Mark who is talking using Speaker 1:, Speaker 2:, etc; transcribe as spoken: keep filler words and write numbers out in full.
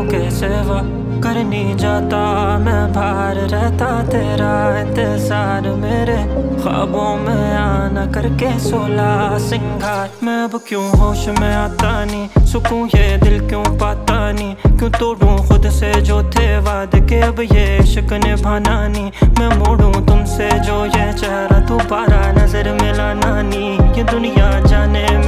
Speaker 1: के सिवा करनी जाता मैं बाहर रहता तेरा इंतजार मेरे ख्वाबों में आना करके सोला सिंगार। मैं अब क्यों होश में आता नहीं, सुकून ये दिल क्यों पाता नहीं, क्यों तोड़ूं खुद से जो थे वादे के अब ये इश्क निभाना नहीं। मैं मोड़ूं तुमसे जो ये चेहरा दोबारा नजर मिलाना नहीं, ये दुनिया जाने